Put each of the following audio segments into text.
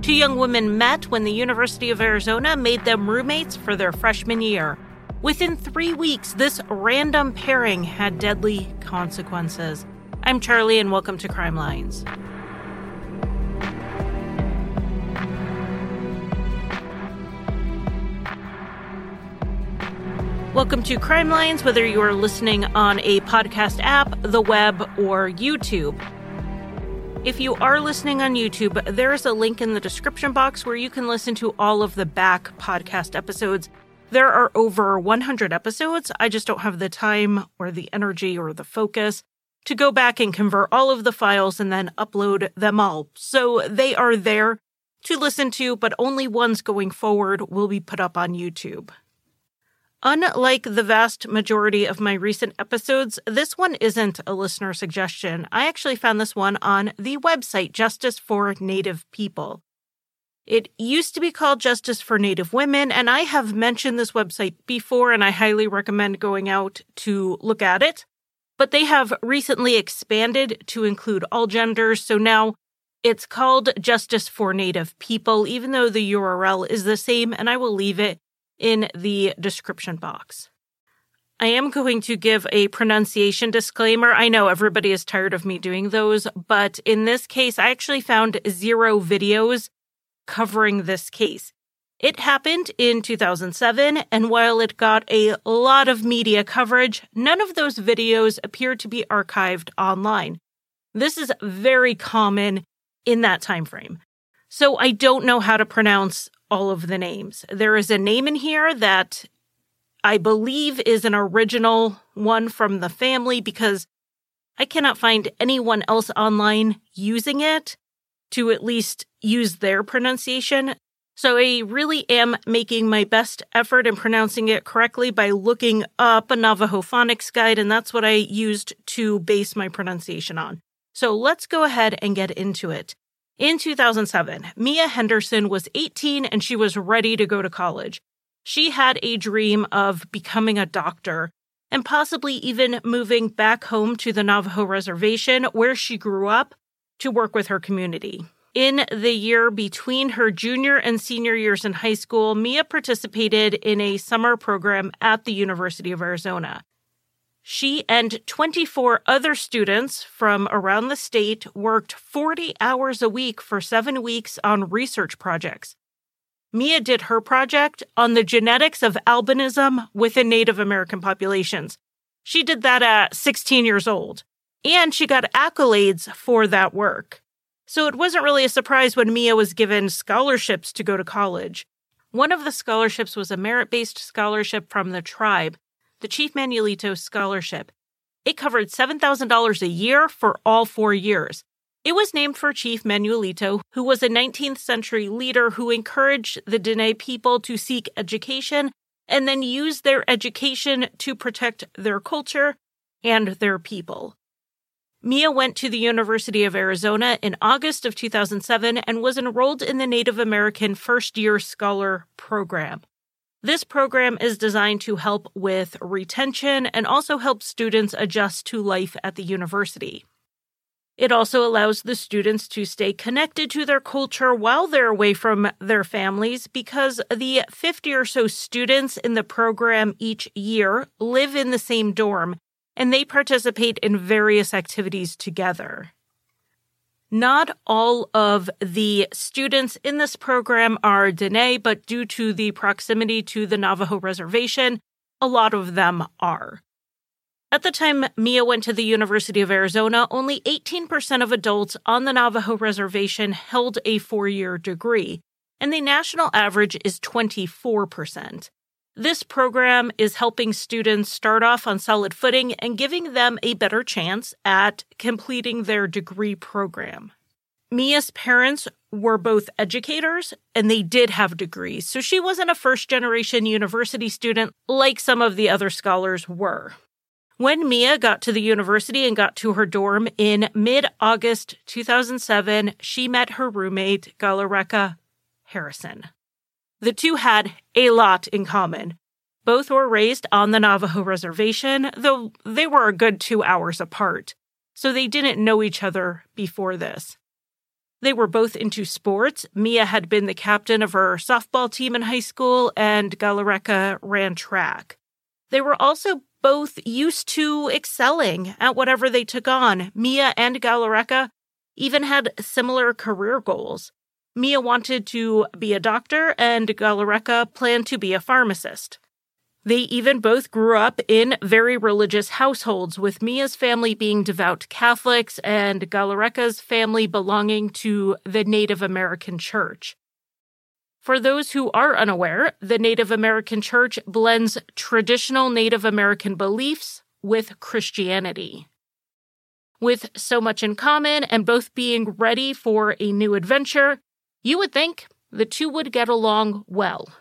Two young women met when the University of Arizona made them roommates for their freshman year. Within 3 weeks, this random pairing had deadly consequences. I'm Charlie, and welcome to Crime Lines. Welcome to Crime Lines, whether you are listening on a podcast app, the web, or YouTube. If you are listening on YouTube, there is a link in the description box where you can listen to all of the back podcast episodes. There are over 100 episodes. I just don't have the time or the energy or the focus to go back and convert all of the files and then upload them all. So they are there to listen to, but only ones going forward will be put up on YouTube. Unlike the vast majority of my recent episodes, this one isn't a listener suggestion. I actually found this one on the website Justice for Native People. It used to be called Justice for Native Women, and I have mentioned this website before, and I highly recommend going out to look at it. But they have recently expanded to include all genders, so now it's called Justice for Native People, even though the URL is the same, and I will leave it in the description box. I am going to give a pronunciation disclaimer. I know everybody is tired of me doing those, but in this case, I actually found 0 videos covering this case. It happened in 2007, and while it got a lot of media coverage, none of those videos appear to be archived online. This is very common in that time frame. So I don't know how to pronounce all of the names. There is a name in here that I believe is an original one from the family because I cannot find anyone else online using it to at least use their pronunciation. So I really am making my best effort in pronouncing it correctly by looking up a Navajo phonics guide, and that's what I used to base my pronunciation on. So let's go ahead and get into it. In 2007, Mia Henderson was 18 and she was ready to go to college. She had a dream of becoming a doctor and possibly even moving back home to the Navajo reservation where she grew up to work with her community. In the year between her junior and senior years in high school, Mia participated in a summer program at the University of Arizona. She and 24 other students from around the state worked 40 hours a week for 7 weeks on research projects. Mia did her project on the genetics of albinism within Native American populations. She did that at 16 years old, and she got accolades for that work. So it wasn't really a surprise when Mia was given scholarships to go to college. One of the scholarships was a merit-based scholarship from the tribe, the Chief Manuelito Scholarship. It covered $7,000 a year for all 4 years. It was named for Chief Manuelito, who was a 19th century leader who encouraged the Dene people to seek education and then use their education to protect their culture and their people. Mia went to the University of Arizona in August of 2007 and was enrolled in the Native American First-Year Scholar Program. This program is designed to help with retention and also help students adjust to life at the university. It also allows the students to stay connected to their culture while they're away from their families because the 50 or so students in the program each year live in the same dorm and they participate in various activities together. Not all of the students in this program are Dene, but due to the proximity to the Navajo reservation, a lot of them are. At the time Mia went to the University of Arizona, only 18% of adults on the Navajo reservation held a 4-year degree, and the national average is 24%. This program is helping students start off on solid footing and giving them a better chance at completing their degree program. Mia's parents were both educators, and they did have degrees, so she wasn't a first-generation university student like some of the other scholars were. When Mia got to the university and got to her dorm in mid-August 2007, she met her roommate, Galareka Harrison. The two had a lot in common. Both were raised on the Navajo reservation, though they were a good 2 hours apart, so they didn't know each other before this. They were both into sports. Mia had been the captain of her softball team in high school, and Galareka ran track. They were also both used to excelling at whatever they took on. Mia and Galareka even had similar career goals. Mia wanted to be a doctor, and Galareka planned to be a pharmacist. They even both grew up in very religious households, with Mia's family being devout Catholics and Galareka's family belonging to the Native American Church. For those who are unaware, the Native American Church blends traditional Native American beliefs with Christianity. With so much in common and both being ready for a new adventure, you would think the two would get along well.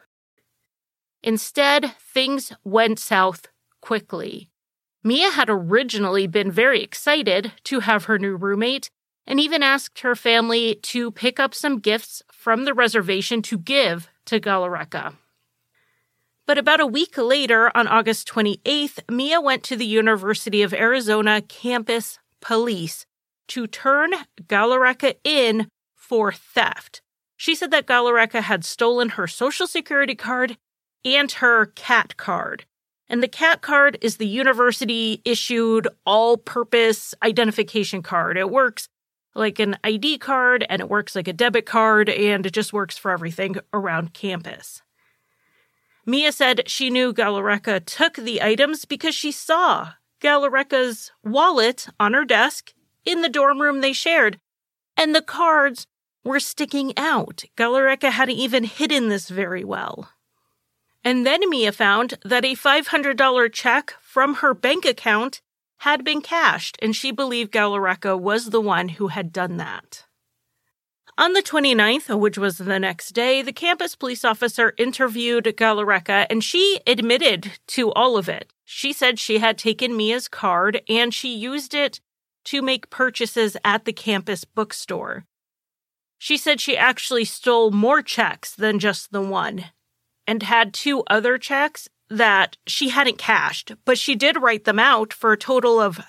Instead, things went south quickly. Mia had originally been very excited to have her new roommate and even asked her family to pick up some gifts from the reservation to give to Galareka. But about a week later, on August 28th, Mia went to the University of Arizona campus police to turn Galareka in for theft. She said that Galareka had stolen her Social Security card and her CAT card. And the CAT card is the university-issued all-purpose identification card. It works like an ID card, and it works like a debit card, and it just works for everything around campus. Mia said she knew Galareka took the items because she saw Galareka's wallet on her desk in the dorm room they shared, and the cards were sticking out. Galareka hadn't even hidden this very well. And then Mia found that a $500 check from her bank account had been cashed, and she believed Galareka was the one who had done that. On the 29th, which was the next day, the campus police officer interviewed Galareka, and she admitted to all of it. She said she had taken Mia's card, and she used it to make purchases at the campus bookstore. She said she actually stole more checks than just the one, and had two other checks that she hadn't cashed, but she did write them out for a total of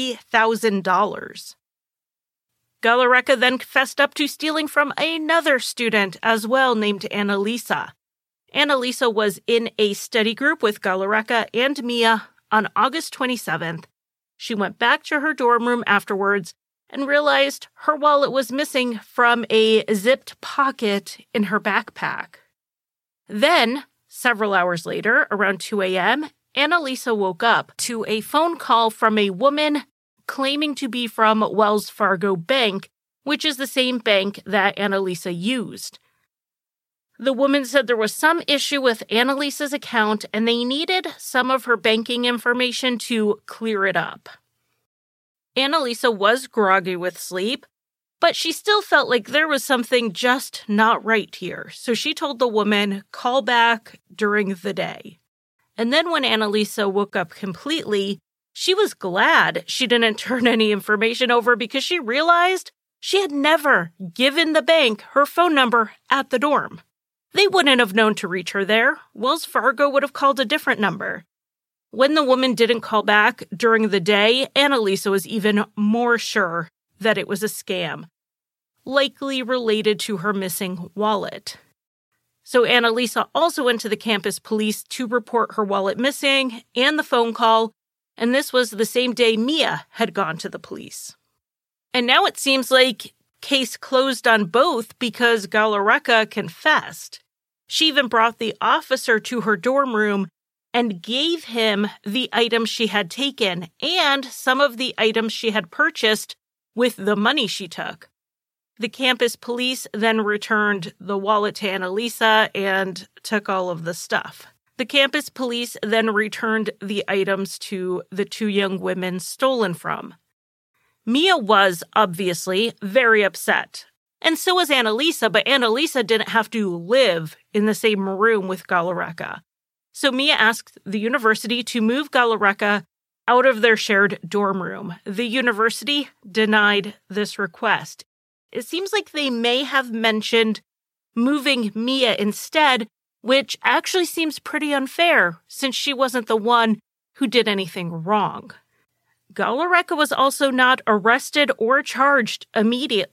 $3,000. Galareka then fessed up to stealing from another student as well named Annalisa. Annalisa was in a study group with Galareka and Mia on August 27th. She went back to her dorm room afterwards and realized her wallet was missing from a zipped pocket in her backpack. Then, several hours later, around 2 a.m., Annalisa woke up to a phone call from a woman claiming to be from Wells Fargo Bank, which is the same bank that Annalisa used. The woman said there was some issue with Annalisa's account and they needed some of her banking information to clear it up. Annalisa was groggy with sleep, but she still felt like there was something just not right here, so she told the woman, call back during the day. And then when Annalisa woke up completely, she was glad she didn't turn any information over because she realized she had never given the bank her phone number at the dorm. They wouldn't have known to reach her there. Wells Fargo would have called a different number. When the woman didn't call back during the day, Annalisa was even more sure that it was a scam, likely related to her missing wallet. So Annalisa also went to the campus police to report her wallet missing and the phone call, and this was the same day Mia had gone to the police. And now it seems like case closed on both because Galareka confessed. She even brought the officer to her dorm room and gave him the items she had taken and some of the items she had purchased with the money she took. The campus police then returned the wallet to Annalisa and took all of the stuff. The campus police then returned the items to the two young women stolen from. Mia was obviously very upset, and so was Annalisa, but Annalisa didn't have to live in the same room with Galareka. So Mia asked the university to move Galareka out of their shared dorm room. The university denied this request. It seems like they may have mentioned moving Mia instead, which actually seems pretty unfair since she wasn't the one who did anything wrong. Galareka was also not arrested or charged immediately.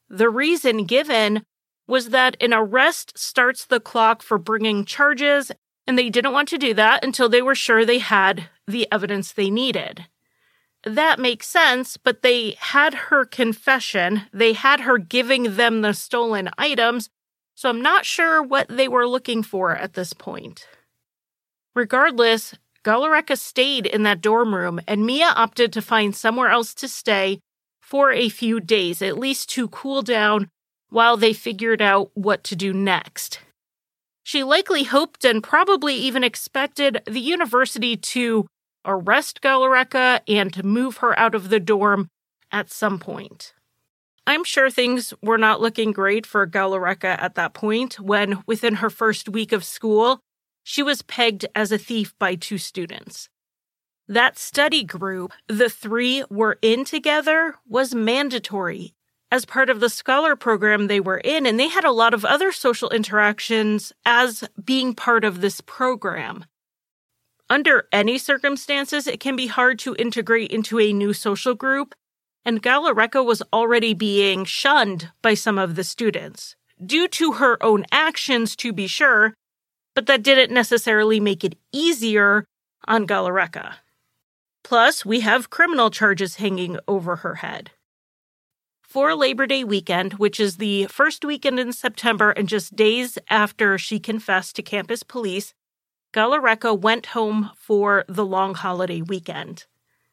The reason given was that an arrest starts the clock for bringing charges, and they didn't want to do that until they were sure they had the evidence they needed. That makes sense, but they had her confession, they had her giving them the stolen items, so I'm not sure what they were looking for at this point. Regardless, Galareka stayed in that dorm room, and Mia opted to find somewhere else to stay for a few days, at least to cool down while they figured out what to do next. She likely hoped and probably even expected the university to arrest Galareka and to move her out of the dorm at some point. I'm sure things were not looking great for Galareka at that point when, within her first week of school, she was pegged as a thief by 2 students. That study group the 3 were in together was mandatory as part of the scholar program they were in, and they had a lot of other social interactions as being part of this program. Under any circumstances, it can be hard to integrate into a new social group, and Galareka was already being shunned by some of the students, due to her own actions to be sure, but that didn't necessarily make it easier on Galareka. Plus, we have criminal charges hanging over her head. For Labor Day weekend, which is the first weekend in September and just days after she confessed to campus police, Galareka went home for the long holiday weekend.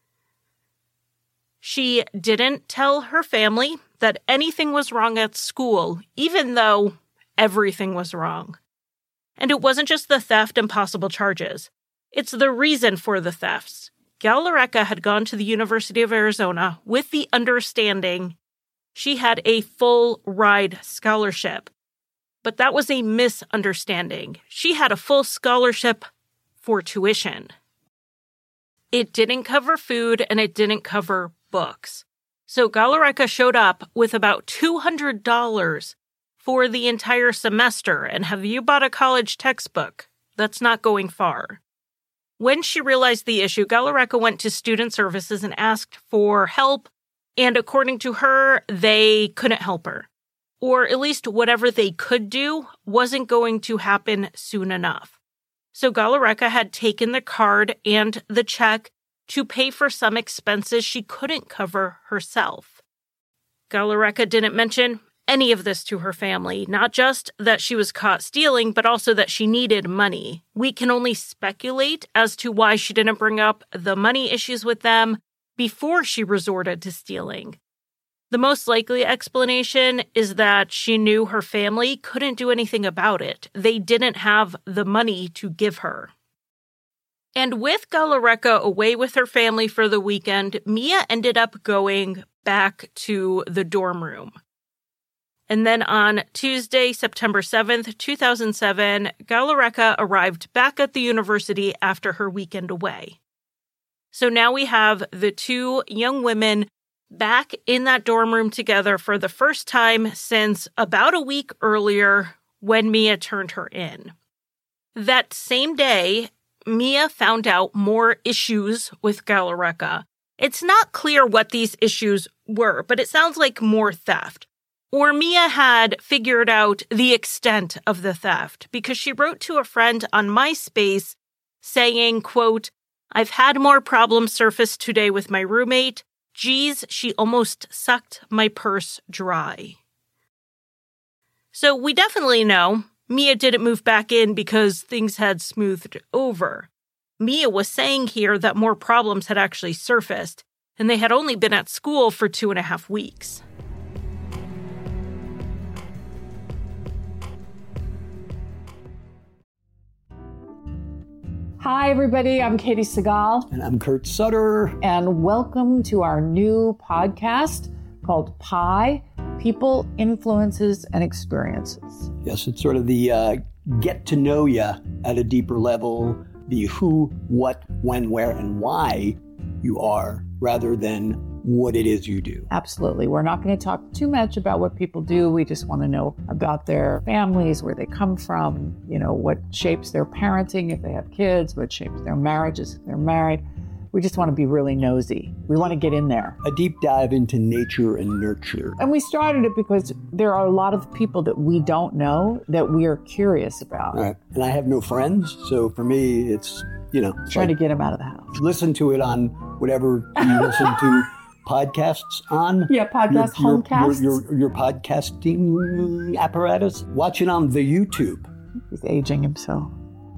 She didn't tell her family that anything was wrong at school, even though everything was wrong. And it wasn't just the theft and possible charges. It's the reason for the thefts. Galareka had gone to the University of Arizona with the understanding she had a full ride scholarship. But that was a misunderstanding. She had a full scholarship for tuition. It didn't cover food and it didn't cover books. So Galareka showed up with about $200 for the entire semester. And have you bought a college textbook? That's not going far. When she realized the issue, Galareka went to student services and asked for help. And according to her, they couldn't help her. Or at least whatever they could do wasn't going to happen soon enough. So Galareka had taken the card and the check to pay for some expenses she couldn't cover herself. Galareka didn't mention any of this to her family, not just that she was caught stealing, but also that she needed money. We can only speculate as to why she didn't bring up the money issues with them before she resorted to stealing. The most likely explanation is that she knew her family couldn't do anything about it. They didn't have the money to give her. And with Galareka away with her family for the weekend, Mia ended up going back to the dorm room. And then on Tuesday, September 7th, 2007, Galareka arrived back at the university after her weekend away. So now we have the 2 young women back in that dorm room together for the first time since about a week earlier when Mia turned her in. That same day, Mia found out more issues with Galareka. It's not clear what these issues were, but it sounds like more theft. Or Mia had figured out the extent of the theft because she wrote to a friend on MySpace saying, quote, "I've had more problems surface today with my roommate. Geez, she almost sucked my purse dry." So we definitely know Mia didn't move back in because things had smoothed over. Mia was saying here that more problems had actually surfaced, and they had only been at school for 2.5 weeks. Hi, everybody. I'm Katie Segal. And I'm Kurt Sutter. And welcome to our new podcast called PIE, People, Influences, and Experiences. Yes, it's sort of the get to know you at a deeper level, the who, what, when, where, and why you are, rather than what it is you do. Absolutely. We're not going to talk too much about what people do. We just want to know about their families, where they come from, what shapes their parenting if they have kids, what shapes their marriages if they're married. We just want to be really nosy. We want to get in there. A deep dive into nature and nurture. And we started it because there are a lot of people that we don't know that we are curious about. Right. And I have no friends, so for me, it's, it's trying to get them out of the house. Listen to it on whatever you listen to podcasts on. Yeah, homecasts. Your podcasting apparatus. Watch it on the YouTube. He's aging himself.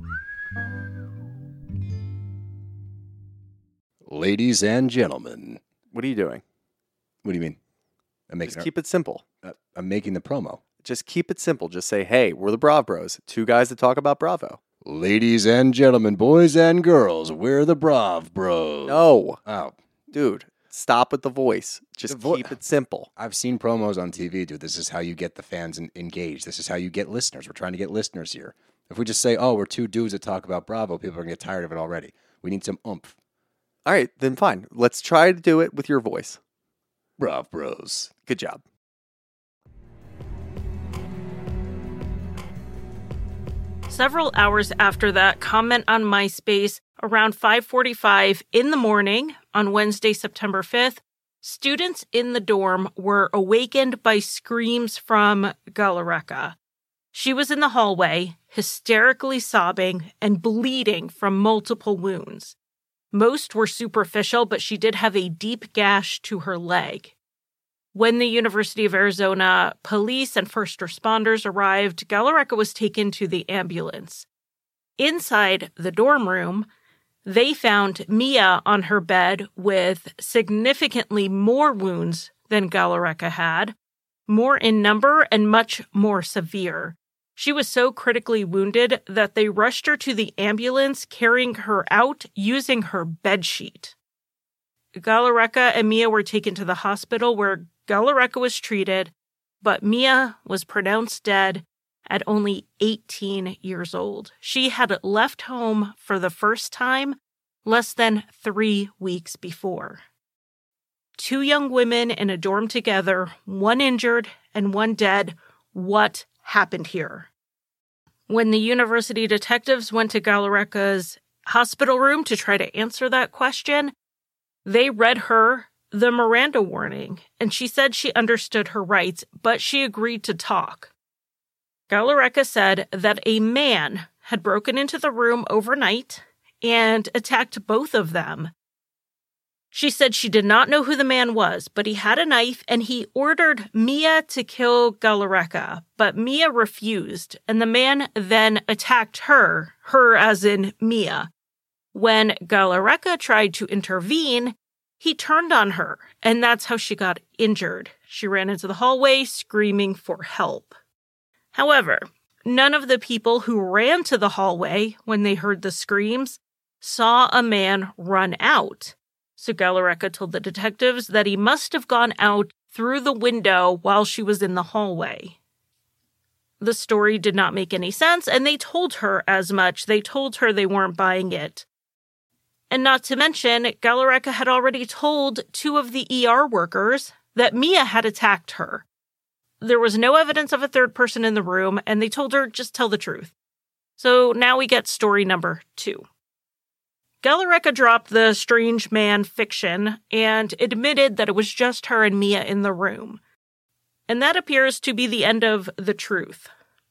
Ladies and gentlemen. What are you doing? What do you mean? Just keep it simple. I'm making the promo. Just keep it simple. Just say, hey, we're the Brav Bros. Two guys that talk about Bravo. Ladies and gentlemen, boys and girls, we're the Brav Bros. No. Oh. Dude, stop with the voice. Just keep it simple. I've seen promos on TV, dude. This is how you get the fans engaged. This is how you get listeners. We're trying to get listeners here. If we just say, oh, we're two dudes that talk about Bravo, people are going to get tired of it already. We need some oomph. All right, then fine. Let's try to do it with your voice. Brav Bros. Good job. Several hours after that comment on MySpace, around 5:45 in the morning on Wednesday, September 5th, students in the dorm were awakened by screams from Galareka. She was in the hallway, hysterically sobbing and bleeding from multiple wounds. Most were superficial, but she did have a deep gash to her leg. When the University of Arizona police and first responders arrived, Galareka was taken to the ambulance. Inside the dorm room, they found Mia on her bed with significantly more wounds than Galareka had, more in number and much more severe. She was so critically wounded that they rushed her to the ambulance, carrying her out using her bedsheet. Galareka and Mia were taken to the hospital where Galareka was treated, but Mia was pronounced dead at only 18 years old. She had left home for the first time less than 3 weeks before. 2 young women in a dorm together, one injured and one dead. What happened here? When the university detectives went to Galareka's hospital room to try to answer that question, they read her the Miranda warning, and she said she understood her rights, but she agreed to talk. Galareka said that a man had broken into the room overnight and attacked both of them. She said she did not know who the man was, but he had a knife and he ordered Mia to kill Galareka, but Mia refused, and the man then attacked her as in Mia. When Galareka tried to intervene, he turned on her, and that's how she got injured. She ran into the hallway screaming for help. However, none of the people who ran to the hallway when they heard the screams saw a man run out. So Galareka told the detectives that he must have gone out through the window while she was in the hallway. The story did not make any sense, and they told her as much. They told her they weren't buying it. And not to mention, Galareka had already told 2 of the ER workers that Mia had attacked her. There was no evidence of a third person in the room, and they told her, just tell the truth. So now we get story number 2. Galareka dropped the strange man fiction and admitted that it was just her and Mia in the room. And that appears to be the end of the truth.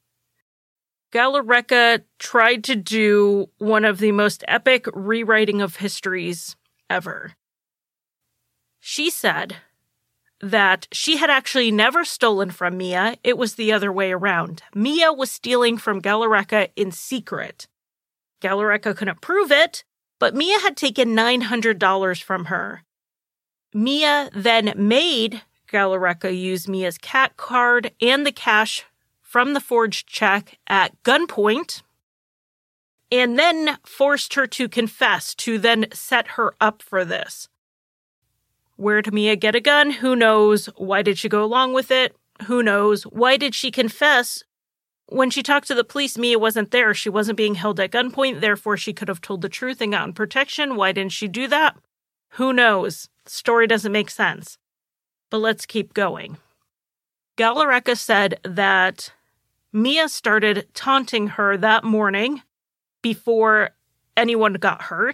Galareka tried to do one of the most epic rewriting of histories ever. She said that she had actually never stolen from Mia. It was the other way around. Mia was stealing from Galareka in secret. Galareka couldn't prove it, but Mia had taken $900 from her. Mia then made Galareka use Mia's cat card and the cash from the forged check at gunpoint, and then forced her to confess to then set her up for this. Where did Mia get a gun? Who knows? Why did she go along with it? Who knows? Why did she confess? When she talked to the police, Mia wasn't there. She wasn't being held at gunpoint, therefore she could have told the truth and gotten protection. Why didn't she do that? Who knows? The story doesn't make sense. But let's keep going. Galareka said that Mia started taunting her that morning before anyone got hurt.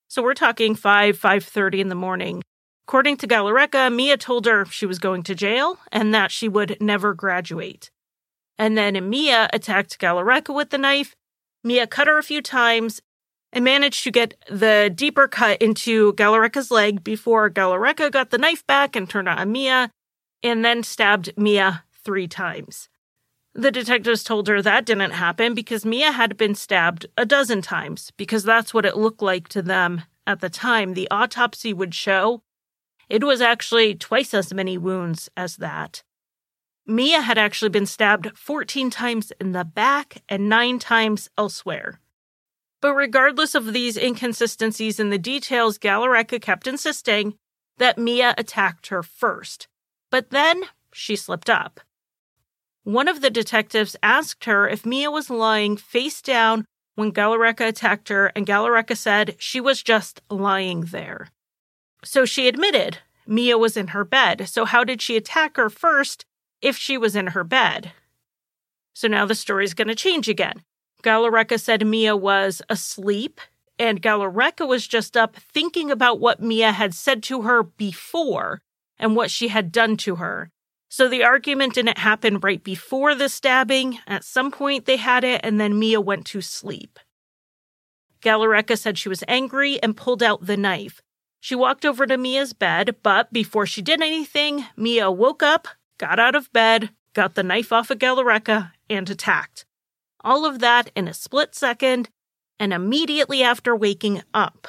So we're talking 5:30 in the morning. According to Galareka, Mia told her she was going to jail and that she would never graduate. And then Mia attacked Galareka with the knife. Mia cut her a few times and managed to get the deeper cut into Galareka's leg before Galareka got the knife back and turned it on Mia, and then stabbed Mia 3 times. The detectives told her that didn't happen because Mia had been stabbed a dozen times, because that's what it looked like to them at the time. The autopsy would show it was actually twice as many wounds as that. Mia had actually been stabbed 14 times in the back and 9 times elsewhere. But regardless of these inconsistencies in the details, Galareka kept insisting that Mia attacked her first. But then she slipped up. One of the detectives asked her if Mia was lying face down when Galareka attacked her, and Galareka said she was just lying there. So she admitted Mia was in her bed. So how did she attack her first if she was in her bed? So now the story's going to change again. Galareka said Mia was asleep, and Galareka was just up thinking about what Mia had said to her before and what she had done to her. So the argument didn't happen right before the stabbing. At some point they had it, and then Mia went to sleep. Galareka said she was angry and pulled out the knife. She walked over to Mia's bed, but before she did anything, Mia woke up, got out of bed, got the knife off of Galareka, and attacked. All of that in a split second, and immediately after waking up.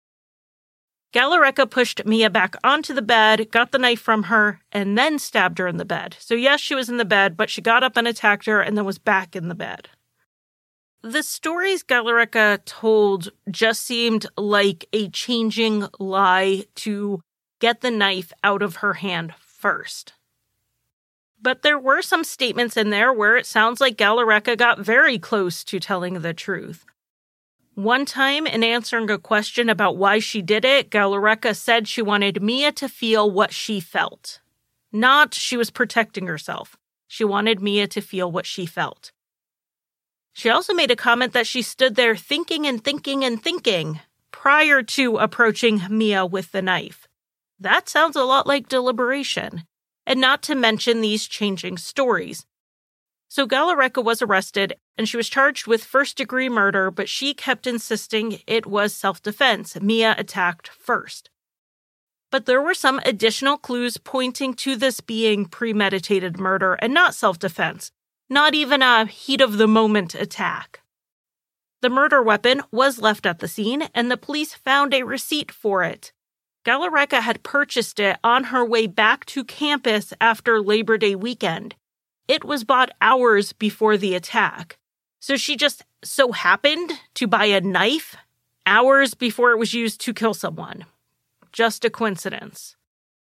Galareka pushed Mia back onto the bed, got the knife from her, and then stabbed her in the bed. So yes, she was in the bed, but she got up and attacked her and then was back in the bed. The stories Galareka told just seemed like a changing lie to get the knife out of her hand first. But there were some statements in there where it sounds like Galareka got very close to telling the truth. One time, in answering a question about why she did it, Galareka said she wanted Mia to feel what she felt. Not she was protecting herself. She wanted Mia to feel what she felt. She also made a comment that she stood there thinking and thinking and thinking prior to approaching Mia with the knife. That sounds a lot like deliberation, and not to mention these changing stories. So Galareka was arrested, and she was charged with first-degree murder, but she kept insisting it was self-defense. Mia attacked first. But there were some additional clues pointing to this being premeditated murder and not self-defense, not even a heat-of-the-moment attack. The murder weapon was left at the scene, and the police found a receipt for it. Galareka had purchased it on her way back to campus after Labor Day weekend. It was bought hours before the attack. So she just so happened to buy a knife hours before it was used to kill someone. Just a coincidence.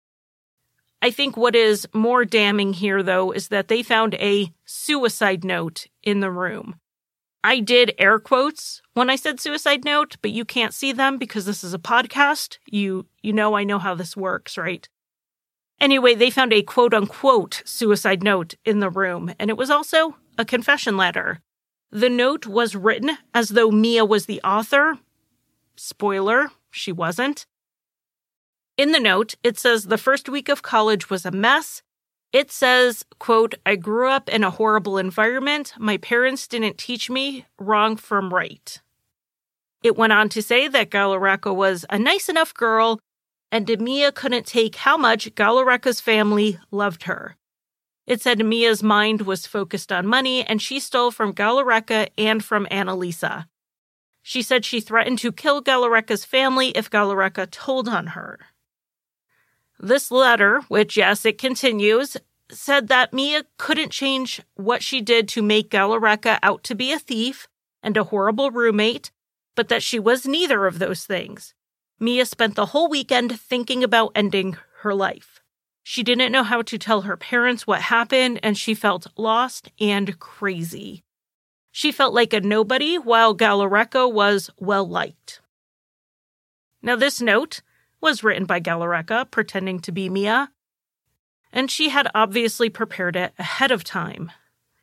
I think what is more damning here, though, is that they found a suicide note in the room. I did air quotes when I said suicide note, but you can't see them because this is a podcast. You know I know how this works, right? Anyway, they found a quote-unquote suicide note in the room, and it was also a confession letter. The note was written as though Mia was the author. Spoiler, she wasn't. In the note, it says the first week of college was a mess. It says, quote, I grew up in a horrible environment. My parents didn't teach me wrong from right. It went on to say that Galareka was a nice enough girl, and Mia couldn't take how much Galareka's family loved her. It said Mia's mind was focused on money, and she stole from Galareka and from Annalisa. She said she threatened to kill Galareka's family if Galareka told on her. This letter, which, yes, it continues, said that Mia couldn't change what she did to make Galareka out to be a thief and a horrible roommate, but that she was neither of those things. Mia spent the whole weekend thinking about ending her life. She didn't know how to tell her parents what happened, and she felt lost and crazy. She felt like a nobody, while Galareka was well-liked. Now, this note was written by Galareka, pretending to be Mia, and she had obviously prepared it ahead of time.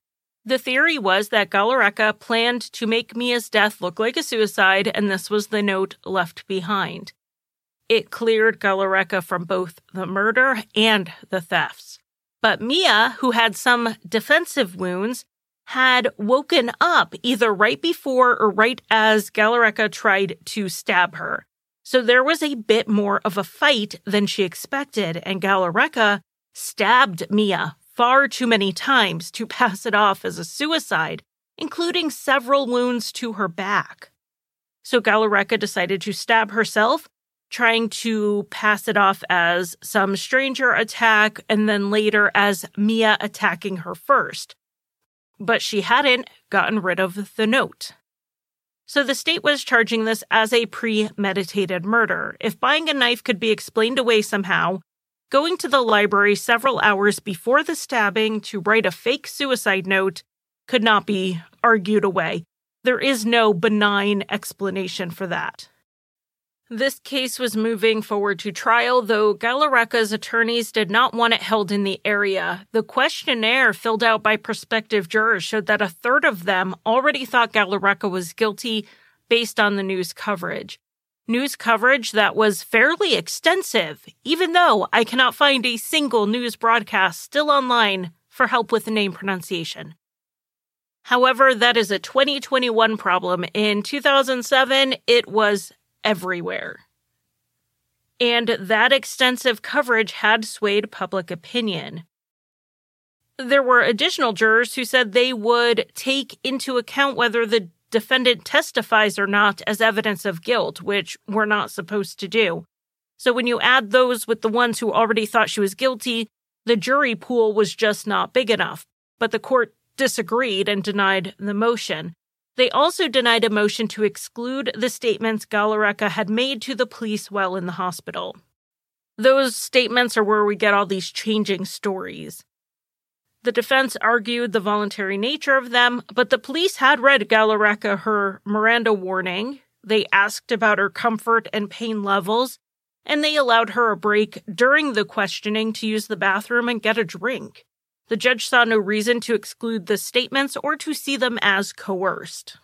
The theory was that Galarreka planned to make Mia's death look like a suicide, and this was the note left behind. It cleared Galarreka from both the murder and the thefts. But Mia, who had some defensive wounds, had woken up either right before or right as Galarreka tried to stab her. So there was a bit more of a fight than she expected, and Galarreka stabbed Mia far too many times to pass it off as a suicide, including several wounds to her back. So Galarreka decided to stab herself, trying to pass it off as some stranger attack and then later as Mia attacking her first. But she hadn't gotten rid of the note. So the state was charging this as a premeditated murder. If buying a knife could be explained away somehow, going to the library several hours before the stabbing to write a fake suicide note could not be argued away. There is no benign explanation for that. This case was moving forward to trial, though Galarreka's attorneys did not want it held in the area. The questionnaire filled out by prospective jurors showed that a third of them already thought Galarreka was guilty based on the news coverage. News coverage that was fairly extensive, even though I cannot find a single news broadcast still online for help with name pronunciation. However, that is a 2021 problem. In 2007, it was everywhere. And that extensive coverage had swayed public opinion. There were additional jurors who said they would take into account whether the defendant testifies or not as evidence of guilt, which we're not supposed to do. So when you add those with the ones who already thought she was guilty, the jury pool was just not big enough. But the court disagreed and denied the motion. They also denied a motion to exclude the statements Galarreka had made to the police while in the hospital. Those statements are where we get all these changing stories. The defense argued the voluntary nature of them, but the police had read Galarreka her Miranda warning. They asked about her comfort and pain levels, and they allowed her a break during the questioning to use the bathroom and get a drink. The judge saw no reason to exclude the statements or to see them as coerced.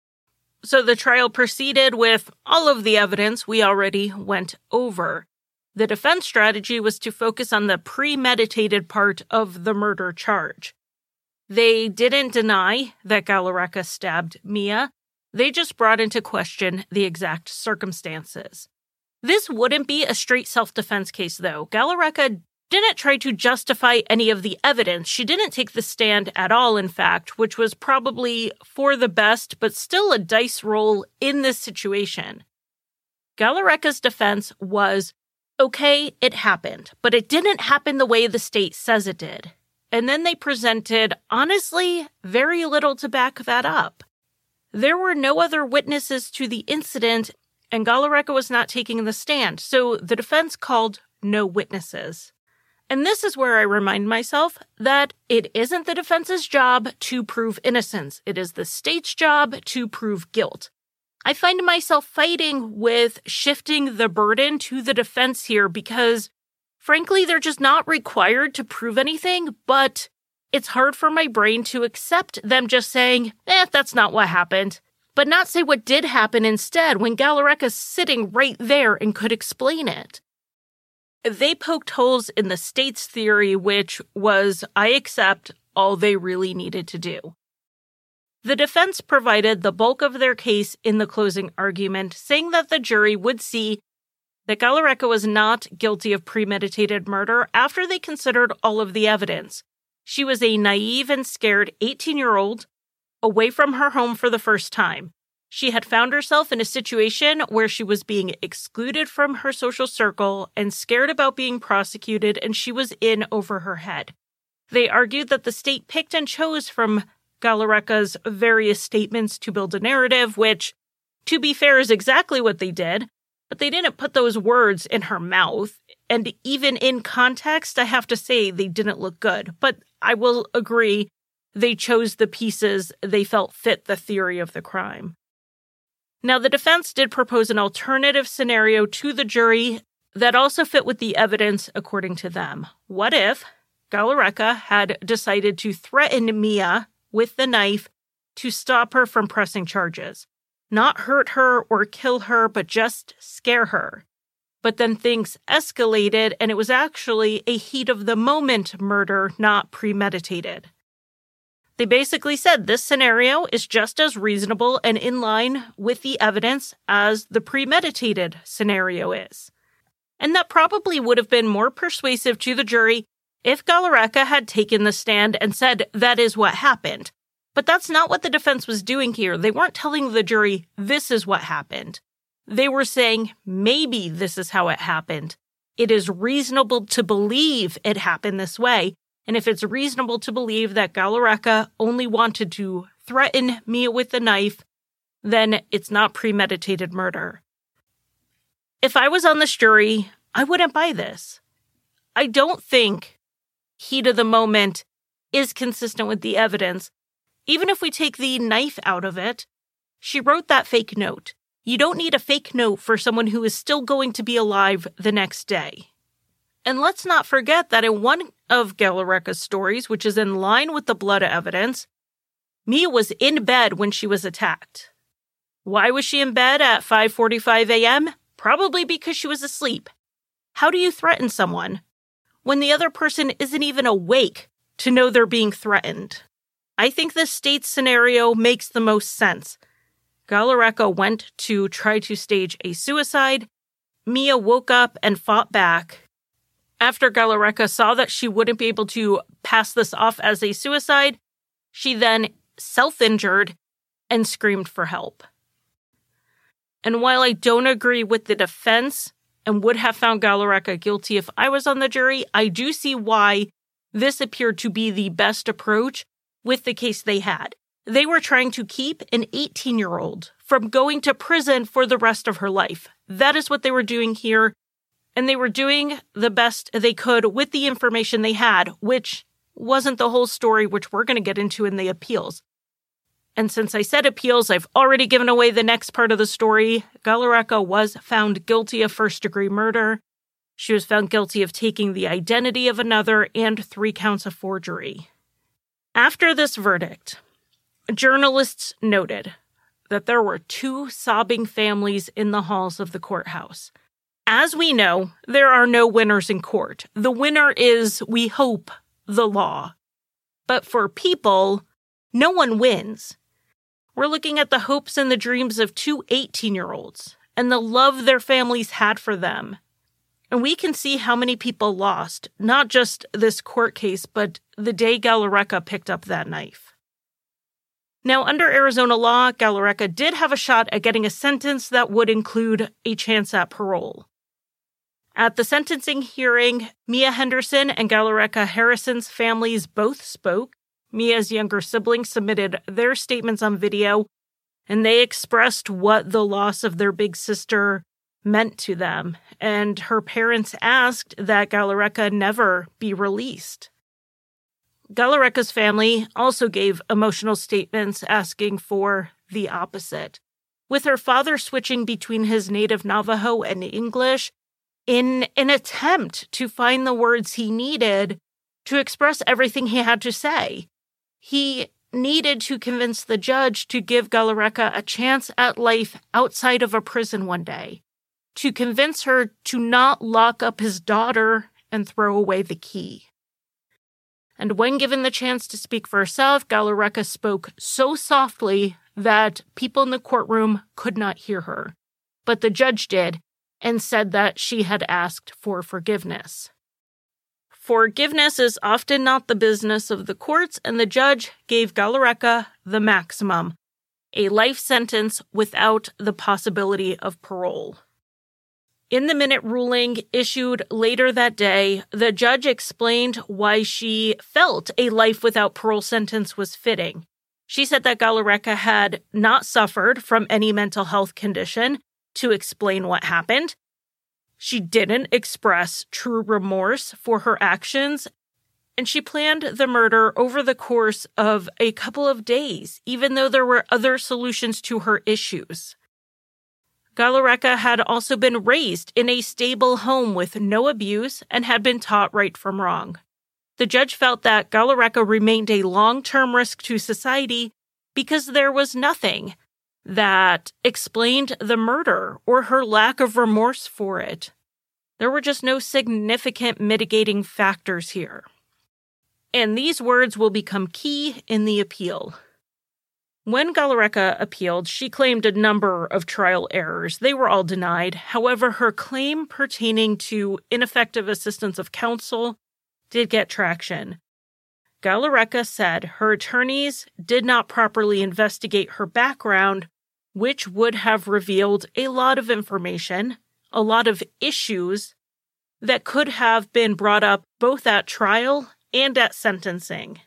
So the trial proceeded with all of the evidence we already went over. The defense strategy was to focus on the premeditated part of the murder charge. They didn't deny that Galarreka stabbed Mia. They just brought into question the exact circumstances. This wouldn't be a straight self-defense case, though. Galarreka didn't try to justify any of the evidence. She didn't take the stand at all, in fact, which was probably for the best, but still a dice roll in this situation. Galarreka's defense was, okay, it happened, but it didn't happen the way the state says it did. And then they presented, honestly, very little to back that up. There were no other witnesses to the incident, and Galarreka was not taking the stand, so the defense called no witnesses. And this is where I remind myself that it isn't the defense's job to prove innocence. It is the state's job to prove guilt. I find myself fighting with shifting the burden to the defense here because, frankly, they're just not required to prove anything, but it's hard for my brain to accept them just saying, that's not what happened, but not say what did happen instead when Galarreka's sitting right there and could explain it. They poked holes in the state's theory, which was, I accept, all they really needed to do. The defense provided the bulk of their case in the closing argument, saying that the jury would see that Galarreka was not guilty of premeditated murder after they considered all of the evidence. She was a naive and scared 18-year-old away from her home for the first time. She had found herself in a situation where she was being excluded from her social circle and scared about being prosecuted, and she was in over her head. They argued that the state picked and chose from Galarreka's various statements to build a narrative, which, to be fair, is exactly what they did, but they didn't put those words in her mouth. And even in context, I have to say they didn't look good. But I will agree, they chose the pieces they felt fit the theory of the crime. Now, the defense did propose an alternative scenario to the jury that also fit with the evidence according to them. What if Galarreka had decided to threaten Mia with the knife to stop her from pressing charges. Not hurt her or kill her, but just scare her. But then things escalated, and it was actually a heat-of-the-moment murder, not premeditated. They basically said this scenario is just as reasonable and in line with the evidence as the premeditated scenario is. And that probably would have been more persuasive to the jury if Galarreka had taken the stand and said that is what happened. But that's not what the defense was doing here. They weren't telling the jury this is what happened. They were saying maybe this is how it happened. It is reasonable to believe it happened this way. And if it's reasonable to believe that Galarreka only wanted to threaten Mia with the knife, then it's not premeditated murder. If I was on this jury, I wouldn't buy this. I don't think heat of the moment is consistent with the evidence. Even if we take the knife out of it, she wrote that fake note. You don't need a fake note for someone who is still going to be alive the next day. And let's not forget that in one of Galarreka's stories, which is in line with the blood evidence, Mia was in bed when she was attacked. Why was she in bed at 5:45 a.m.? Probably because she was asleep. How do you threaten someone when the other person isn't even awake to know they're being threatened? I think this state's scenario makes the most sense. Galarreka went to try to stage a suicide. Mia woke up and fought back. After Galarreka saw that she wouldn't be able to pass this off as a suicide, she then self-injured and screamed for help. And while I don't agree with the defense and would have found Galarreka guilty if I was on the jury, I do see why this appeared to be the best approach with the case they had. They were trying to keep an 18-year-old from going to prison for the rest of her life. That is what they were doing here. And they were doing the best they could with the information they had, which wasn't the whole story, which we're going to get into in the appeals. And since I said appeals, I've already given away the next part of the story. Galarreka was found guilty of first-degree murder. She was found guilty of taking the identity of another and 3 counts of forgery. After this verdict, journalists noted that there were 2 sobbing families in the halls of the courthouse. As we know, there are no winners in court. The winner is, we hope, the law. But for people, no one wins. We're looking at the hopes and the dreams of 2 18-year-olds and the love their families had for them. And we can see how many people lost, not just this court case, but the day Galarreka picked up that knife. Now, under Arizona law, Galarreka did have a shot at getting a sentence that would include a chance at parole. At the sentencing hearing, Mia Henderson and Galarreka Harrison's families both spoke. Mia's younger siblings submitted their statements on video, and they expressed what the loss of their big sister meant to them, and her parents asked that Galarreka never be released. Galarreka's family also gave emotional statements asking for the opposite, with her father switching between his native Navajo and English in an attempt to find the words he needed to express everything he had to say. He needed to convince the judge to give Galarreka a chance at life outside of a prison one day, to convince her to not lock up his daughter and throw away the key. And when given the chance to speak for herself, Galarreka spoke so softly that people in the courtroom could not hear her. But the judge did, and said that she had asked for forgiveness. Forgiveness is often not the business of the courts, and the judge gave Galarreka the maximum, a life sentence without the possibility of parole. In the minute ruling issued later that day, the judge explained why she felt a life without parole sentence was fitting. She said that Galarreka had not suffered from any mental health condition to explain what happened. She didn't express true remorse for her actions, and she planned the murder over the course of a couple of days, even though there were other solutions to her issues. Galarreka had also been raised in a stable home with no abuse and had been taught right from wrong. The judge felt that Galarreka remained a long-term risk to society because there was nothing that explained the murder or her lack of remorse for it. There were just no significant mitigating factors here. And these words will become key in the appeal. When Galarreka appealed, she claimed a number of trial errors. They were all denied. However, her claim pertaining to ineffective assistance of counsel did get traction. Galarreka said her attorneys did not properly investigate her background, which would have revealed a lot of information, a lot of issues that could have been brought up both at trial and at sentencing.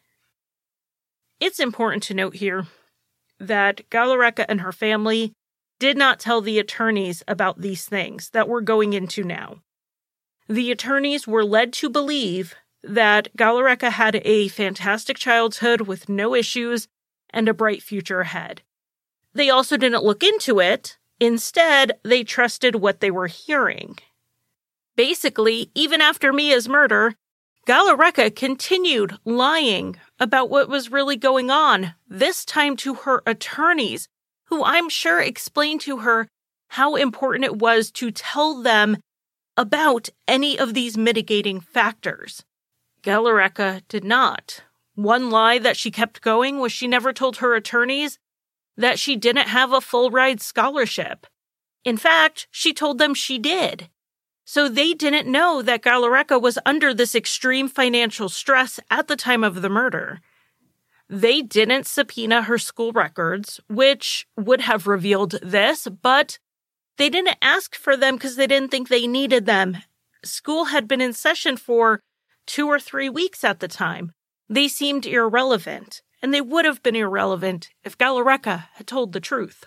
It's important to note here that Galarreka and her family did not tell the attorneys about these things that we're going into now. The attorneys were led to believe that Galarreka had a fantastic childhood with no issues and a bright future ahead. They also didn't look into it. Instead, they trusted what they were hearing. Basically, even after Mia's murder, Galarreka continued lying about what was really going on, this time to her attorneys, who I'm sure explained to her how important it was to tell them about any of these mitigating factors. Galarreka did not. One lie that she kept going was she never told her attorneys that she didn't have a full-ride scholarship. In fact, she told them she did. So they didn't know that Galarreka was under this extreme financial stress at the time of the murder. They didn't subpoena her school records, which would have revealed this, but they didn't ask for them because they didn't think they needed them. School had been in session for 2 or 3 weeks at the time. They seemed irrelevant, and they would have been irrelevant if Galarreka had told the truth.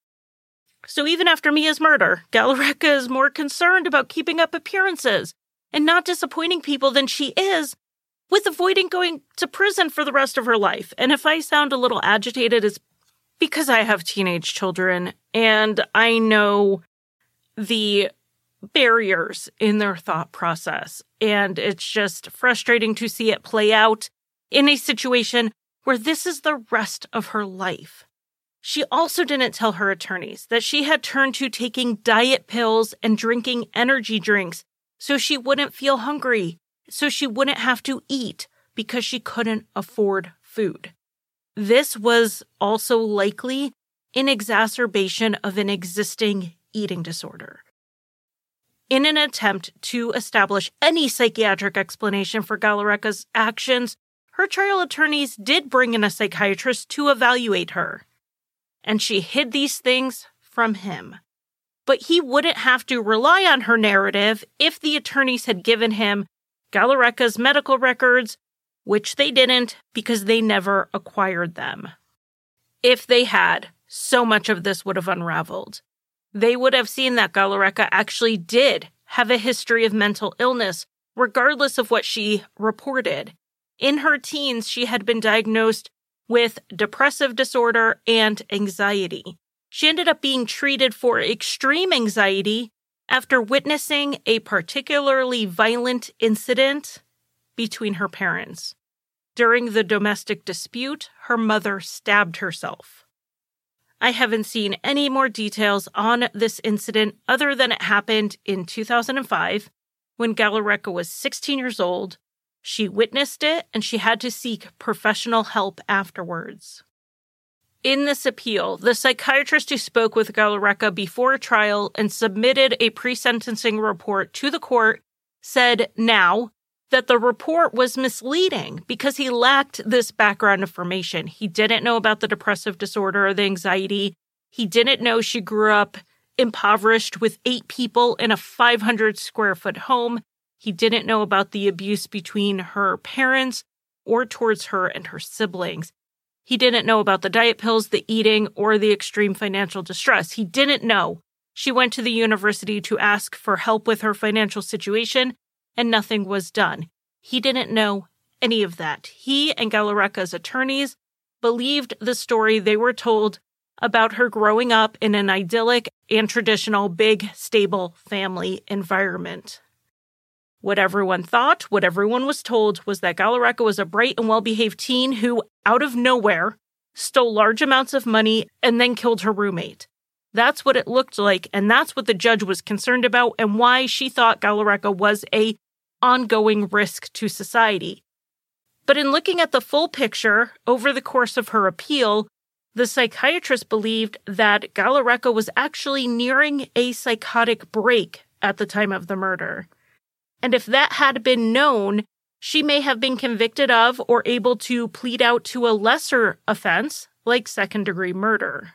So even after Mia's murder, Galarreka is more concerned about keeping up appearances and not disappointing people than she is with avoiding going to prison for the rest of her life. And if I sound a little agitated, it's because I have teenage children and I know the barriers in their thought process. And it's just frustrating to see it play out in a situation where this is the rest of her life. She also didn't tell her attorneys that she had turned to taking diet pills and drinking energy drinks so she wouldn't feel hungry, so she wouldn't have to eat because she couldn't afford food. This was also likely an exacerbation of an existing eating disorder. In an attempt to establish any psychiatric explanation for Galarreka's actions, her trial attorneys did bring in a psychiatrist to evaluate her. And she hid these things from him. But he wouldn't have to rely on her narrative if the attorneys had given him Galarreka's medical records, which they didn't because they never acquired them. If they had, so much of this would have unraveled. They would have seen that Galarreka actually did have a history of mental illness, regardless of what she reported. In her teens, she had been diagnosed with depressive disorder and anxiety. She ended up being treated for extreme anxiety after witnessing a particularly violent incident between her parents. During the domestic dispute, her mother stabbed herself. I haven't seen any more details on this incident other than it happened in 2005 when Galarreka was 16 years old. She witnessed it, and she had to seek professional help afterwards. In this appeal, the psychiatrist who spoke with Galarreka before trial and submitted a pre-sentencing report to the court said now that the report was misleading because he lacked this background information. He didn't know about the depressive disorder or the anxiety. He didn't know she grew up impoverished with 8 people in a 500-square-foot home. He didn't know about the abuse between her parents or towards her and her siblings. He didn't know about the diet pills, the eating, or the extreme financial distress. He didn't know. She went to the university to ask for help with her financial situation, and nothing was done. He didn't know any of that. He and Galarreka's attorneys believed the story they were told about her growing up in an idyllic and traditional big, stable family environment. What everyone thought, what everyone was told, was that Galarreka was a bright and well-behaved teen who, out of nowhere, stole large amounts of money and then killed her roommate. That's what it looked like, and that's what the judge was concerned about and why she thought Galarreka was an ongoing risk to society. But in looking at the full picture over the course of her appeal, the psychiatrist believed that Galarreka was actually nearing a psychotic break at the time of the murder. And if that had been known, she may have been convicted of or able to plead out to a lesser offense, like second-degree murder.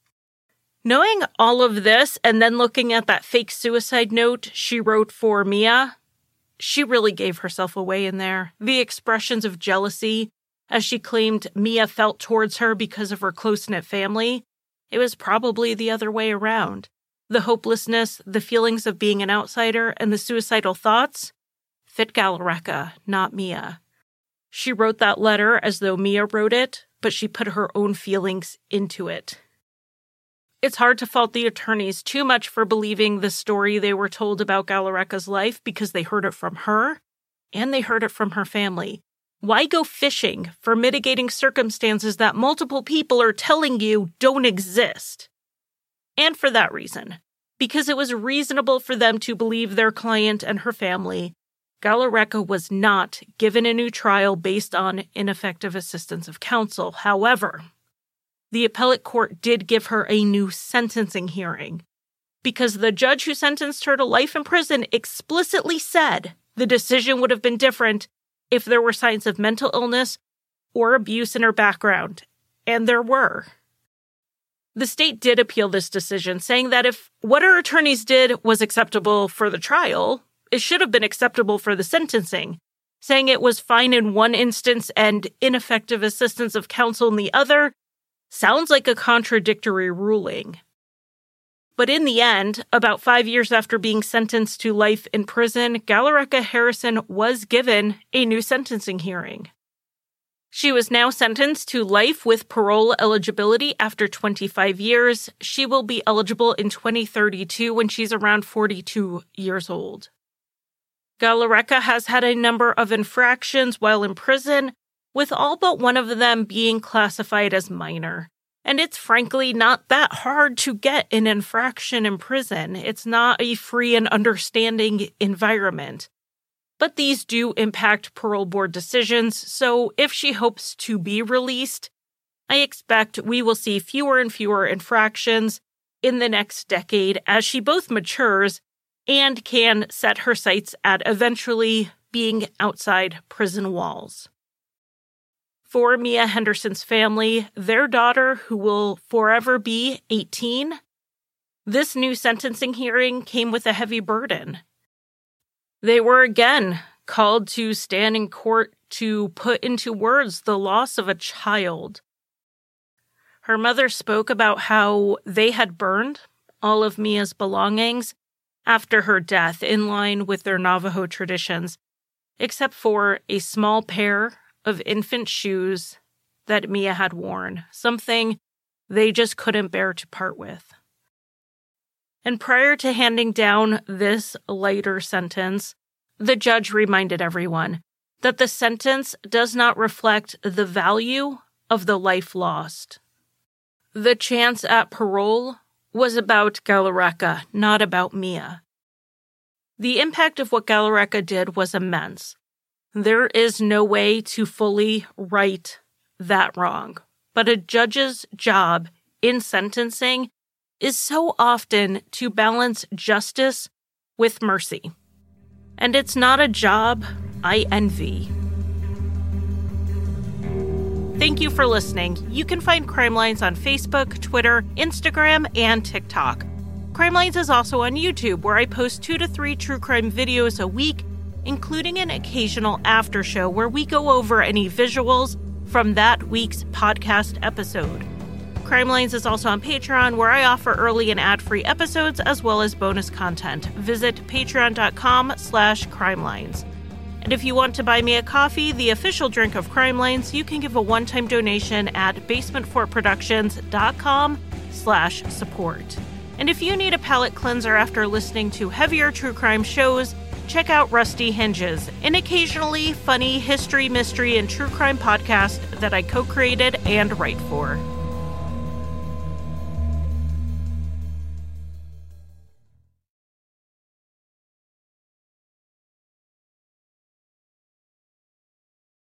Knowing all of this and then looking at that fake suicide note she wrote for Mia, she really gave herself away in there. The expressions of jealousy, as she claimed Mia felt towards her because of her close-knit family, it was probably the other way around. The hopelessness, the feelings of being an outsider, and the suicidal thoughts fit Galarreka, not Mia. She wrote that letter as though Mia wrote it, but she put her own feelings into it. It's hard to fault the attorneys too much for believing the story they were told about Galarreka's life because they heard it from her, and they heard it from her family. Why go fishing for mitigating circumstances that multiple people are telling you don't exist? And for that reason, because it was reasonable for them to believe their client and her family, Galarreka was not given a new trial based on ineffective assistance of counsel. However, the appellate court did give her a new sentencing hearing, because the judge who sentenced her to life in prison explicitly said the decision would have been different if there were signs of mental illness or abuse in her background, and there were. The state did appeal this decision, saying that if what her attorneys did was acceptable for the trial, it should have been acceptable for the sentencing, saying it was fine in one instance and ineffective assistance of counsel in the other sounds like a contradictory ruling. But in the end, about 5 years after being sentenced to life in prison, Galarreka Harrison was given a new sentencing hearing. She was now sentenced to life with parole eligibility after 25 years. She will be eligible in 2032 when she's around 42 years old. Galarreka has had a number of infractions while in prison, with all but one of them being classified as minor. And it's frankly not that hard to get an infraction in prison. It's not a free and understanding environment. But these do impact parole board decisions, so if she hopes to be released, I expect we will see fewer and fewer infractions in the next decade as she both matures and can set her sights at eventually being outside prison walls. For Mia Henderson's family, their daughter, who will forever be 18, this new sentencing hearing came with a heavy burden. They were again called to stand in court to put into words the loss of a child. Her mother spoke about how they had burned all of Mia's belongings after her death in line with their Navajo traditions, except for a small pair of infant shoes that Mia had worn, something they just couldn't bear to part with. And prior to handing down this lighter sentence, the judge reminded everyone that the sentence does not reflect the value of the life lost. The chance at parole was about Galarreka, not about Mia. The impact of what Galarreka did was immense. There is no way to fully right that wrong, but a judge's job in sentencing is so often to balance justice with mercy. And it's not a job I envy. Thank you for listening. You can find Crime Lines on Facebook, Twitter, Instagram, and TikTok. Crime Lines is also on YouTube, where I post 2 to 3 true crime videos a week, including an occasional after show where we go over any visuals from that week's podcast episode. Crime Lines is also on Patreon, where I offer early and ad-free episodes as well as bonus content. Visit patreon.com/crimelines. And if you want to buy me a coffee, the official drink of Crime Lines, you can give a one-time donation at basementfortproductions.com/support. And if you need a palate cleanser after listening to heavier true crime shows, check out Rusty Hinges, an occasionally funny history, mystery, and true crime podcast that I co-created and write for.